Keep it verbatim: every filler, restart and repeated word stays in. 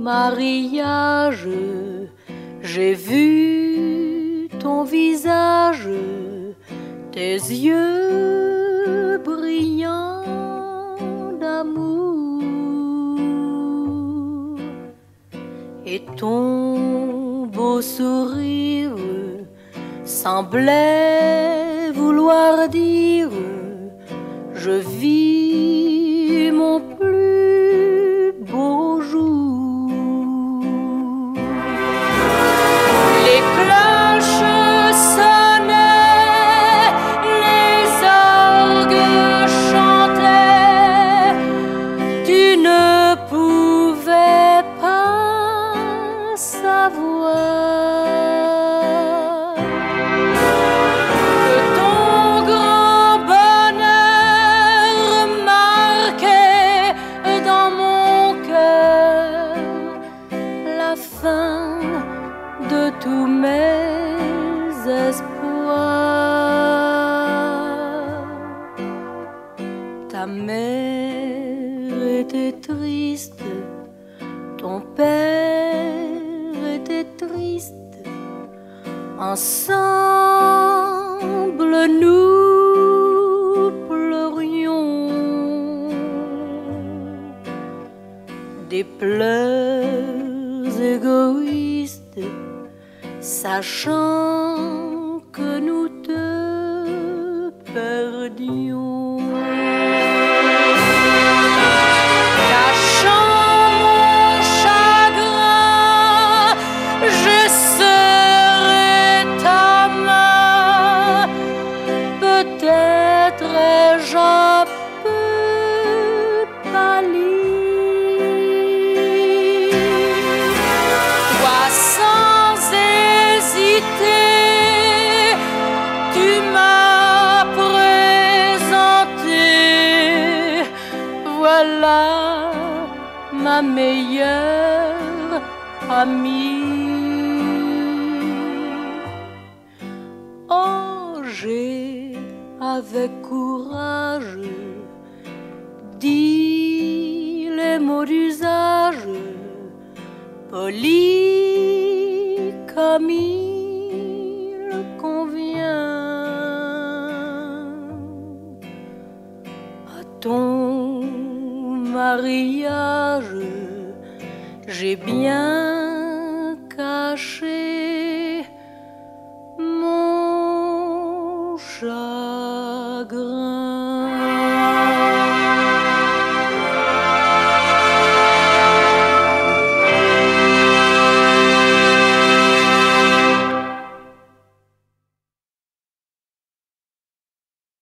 mariage, j'ai vu ton visage, tes yeux brillants d'amour et ton beau sourire semblait vouloir dire: je vis mon plus beau jour. Les cloches sonnaient, les orgues chantaient, tu ne pouvais pas savoir de tous mes espoirs. Ta mère était triste, ton père était triste, ensemble nous pleurions des pleurs égoïstes, sachant que nous te perdions. Cachant mon chagrin, je serai ta main, peut-être ai-je un peu pâli. Tu m'as présenté, voilà ma meilleure amie. Oh, j'ai avec courage dit les mots d'usage, polis comme il convient. À ton mariage, j'ai bien caché mon chagrin.